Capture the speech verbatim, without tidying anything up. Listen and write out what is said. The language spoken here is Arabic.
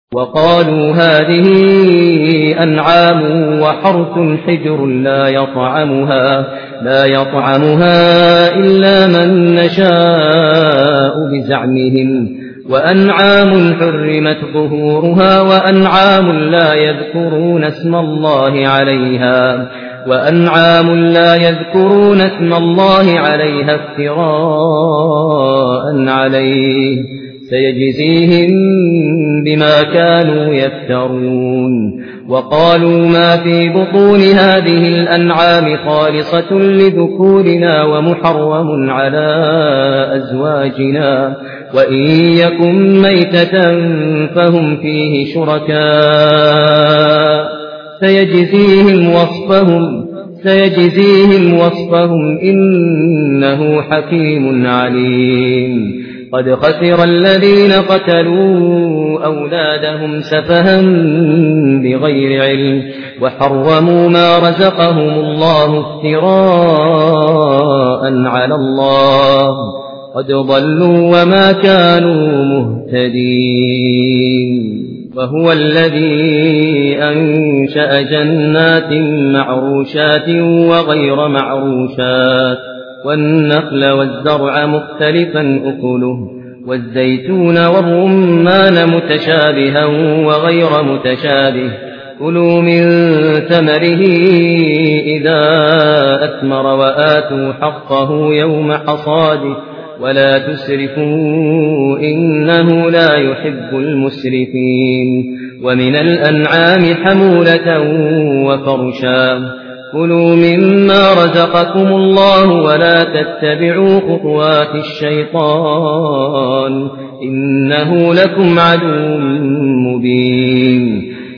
وقالوا هذه أنعام وحرث حجر لا يطعمها, لا يطعمها إلا من نشاء بزعمهم, وأنعام حرمت ظهورها وأنعام لا يذكرون اسم الله عليها وأنعام لا يذكرون اسم الله عليها افتراء عليه سيجزيهم بما كانوا يفترون. وقالوا ما في بطون هذه الأنعام خالصة لذكورنا ومحرم على أزواجنا, وإن يكن ميتة فهم فيه شركاء سيجزيهم وصفهم, سيجزيهم وصفهم إنه حكيم عليم. قد خسر الذين قتلوا أولادهم سفها بغير علم وحرموا ما رزقهم الله افتراء على الله, قد ضلوا وما كانوا مهتدين. وهو الذي أنشأ جنات معروشات وغير معروشات والنخل والزرع مختلفا أكله والزيتون والرمان متشابها وغير متشابه, كلوا من ثمره إذا أثمر وآتوا حقه يوم حصاده ولا تسرفوا إنه لا يحب المسرفين. ومن الأنعام حمولة وفرشا, كلوا مما رزقكم الله ولا تتبعوا خطوات الشيطان إنه لكم عدو مبين.